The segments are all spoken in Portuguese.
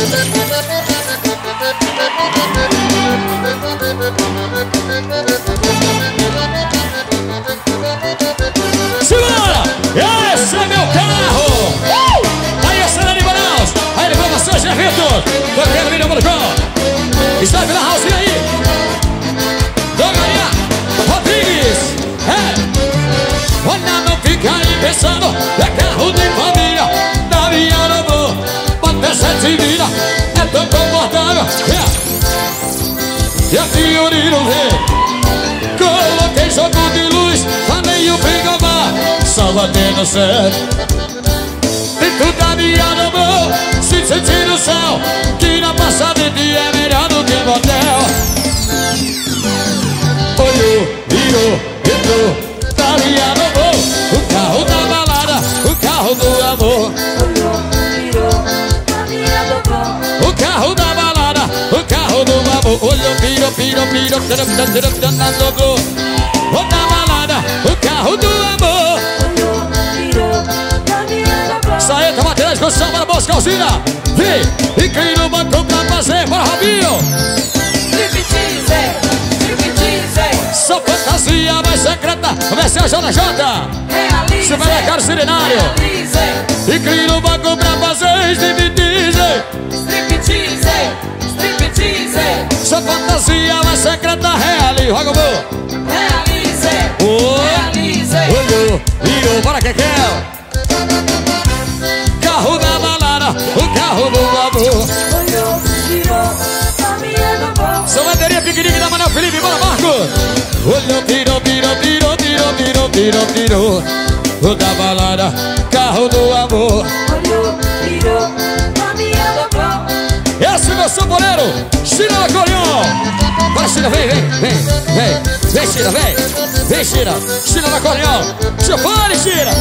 Segura! Esse é meu carro! Aí, acelera de Manaus! Aí, ele vai vocês, né, Vitor? Tocando vídeo no cão! Está pela house aí! Dogaria Rodrigues! Olha, não fica aí pensando, é carro de família, da minha amor, bota sete vira, é tão confortável. E a Fiorino vê, coloquei jogo de luz, falei o frigobar, só batendo certo. Dentro da minha amor, se sentir no céu, que na passada de é melhor do que motel. Olhou, virou, entrou. Da minha amor, o carro da balada, o carro do amor. O carro da balada, o carro do amor. Olhou, virou, o da balada, o carro do amor. Saeta, materiais de construção para Bosca Alzina. Vem, inclina o banco pra fazer, bora Robinho. Só fantasia mais secreta, vai ser a JJ. Supermercado Serenário. Inclina o banco pra fazer striptease. Só fantasia mais secreta, realize. Roga o amor. Realize. Olhou, virou, bora Kekel. Carro da balada, o carro do amor. Olhou, virou, família do amor. São bateria piquenique da Manuel Felipe, bora Marco. Olhou, virou, o da balada, carro do amor. Olhou, virou, família do amor. Esse é meu sanfoneiro, Chira no acordeon. Vai, Chira, vem, Chira, vem, Chira, Chira no acordeon. Chupane, Chira.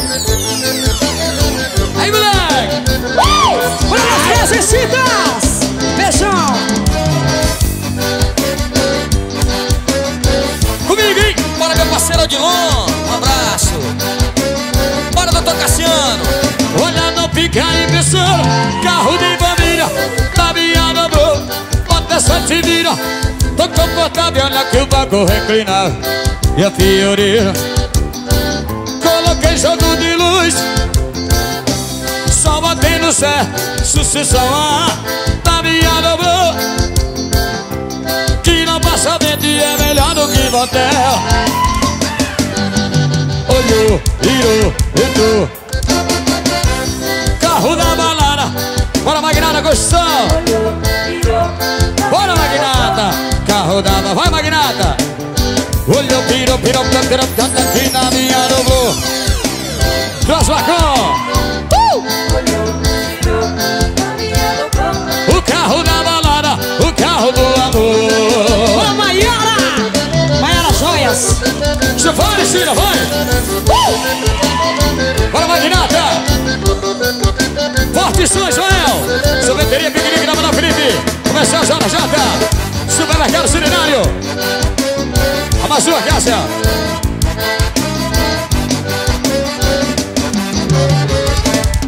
Aí, moleque. Para as necessitas. Beijão. Comigo, hein? Bora, meu parceiro Odilon. Um abraço. Bora, doutor Cassiano. Olha, não fica aí pensando, carro de família, da minha namorada, bota essa te vira. Tô confortável, olha que o banco reclinar. E a Fiorina, coloquei jogo de luz, só botei no certo, sucessão da minha namorada, que não passa dentro e é melhor do que motel. Olhou, virou, entrou. Carro da balada, bora Magnata, gostou? Bora Magnata, carro da balada, vai Magnata. Olhou, virou, aqui na minha novo. Translacão. O carro da balada, o carro do amor. Bora Maiara Joias. Vai, Cira, vai. Bora Magnata. Forte São Joel. Sorveteria piquenique da Manuel Felipe. Comercial JJ. Supermercado Serenário. A Mazua Cássia.